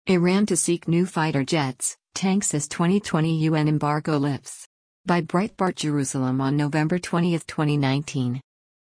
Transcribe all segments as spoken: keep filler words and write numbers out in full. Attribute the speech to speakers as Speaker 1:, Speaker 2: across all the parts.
Speaker 1: Iran to seek new fighter jets, tanks as twenty twenty U N embargo lifts. By Breitbart Jerusalem on November twentieth, twenty nineteen.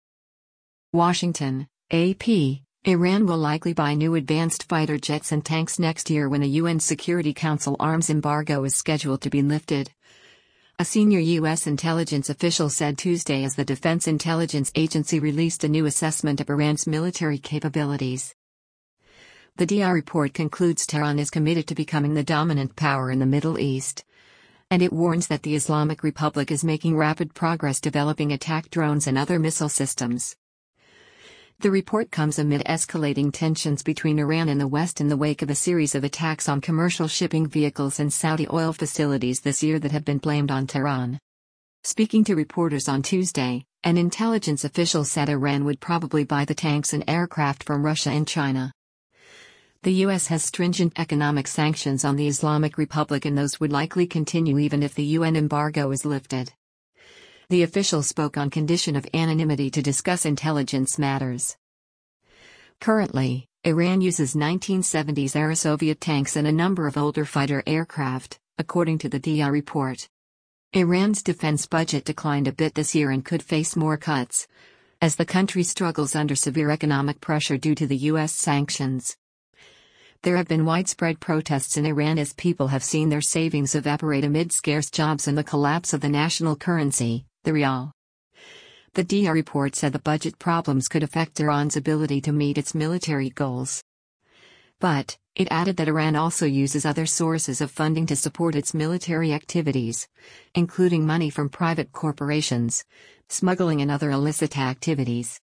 Speaker 1: Washington, A P. Iran will likely buy new advanced fighter jets and tanks next year when the U N Security Council arms embargo is scheduled to be lifted. A senior U S intelligence official said Tuesday as the Defense Intelligence Agency released a new assessment of Iran's military capabilities. The D R report concludes Tehran is committed to becoming the dominant power in the Middle East, and it warns that the Islamic Republic is making rapid progress developing attack drones and other missile systems. The report comes amid escalating tensions between Iran and the West in the wake of a series of attacks on commercial shipping vehicles and Saudi oil facilities this year that have been blamed on Tehran. Speaking to reporters on Tuesday, an intelligence official said Iran would probably buy the tanks and aircraft from Russia and China. The U S has stringent economic sanctions on the Islamic Republic, and those would likely continue even if the U N embargo is lifted. The official spoke on condition of anonymity to discuss intelligence matters. Currently, Iran uses nineteen seventies era Soviet tanks and a number of older fighter aircraft, according to the D R report. Iran's defense budget declined a bit this year and could face more cuts, as the country struggles under severe economic pressure due to the U S sanctions. There have been widespread protests in Iran as people have seen their savings evaporate amid scarce jobs and the collapse of the national currency, the rial. The D R report said the budget problems could affect Iran's ability to meet its military goals. But, it added that Iran also uses other sources of funding to support its military activities, including money from private corporations, smuggling and other illicit activities.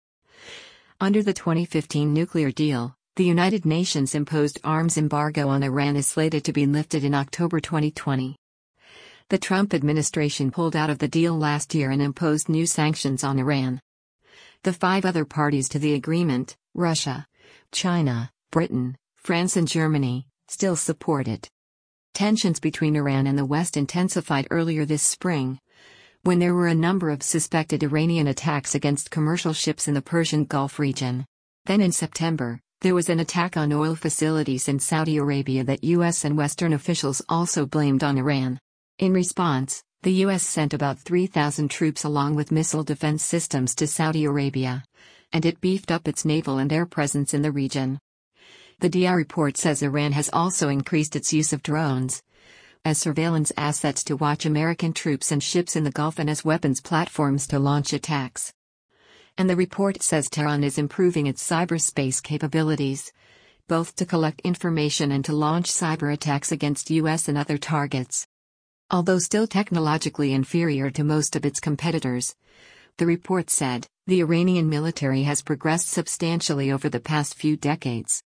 Speaker 1: Under the twenty fifteen nuclear deal, the United Nations imposed arms embargo on Iran is slated to be lifted in October twenty twenty. The Trump administration pulled out of the deal last year and imposed new sanctions on Iran. The five other parties to the agreement, Russia, China, Britain, France and Germany, still support it. Tensions between Iran and the West intensified earlier this spring, when there were a number of suspected Iranian attacks against commercial ships in the Persian Gulf region. Then in September, there was an attack on oil facilities in Saudi Arabia that U S and Western officials also blamed on Iran. In response, the U S sent about three thousand troops along with missile defense systems to Saudi Arabia, and it beefed up its naval and air presence in the region. The D R report says Iran has also increased its use of drones as surveillance assets to watch American troops and ships in the Gulf and as weapons platforms to launch attacks. And the report says Tehran is improving its cyberspace capabilities, both to collect information and to launch cyber attacks against U S and other targets. Although still technologically inferior to most of its competitors, the report said, the Iranian military has progressed substantially over the past few decades.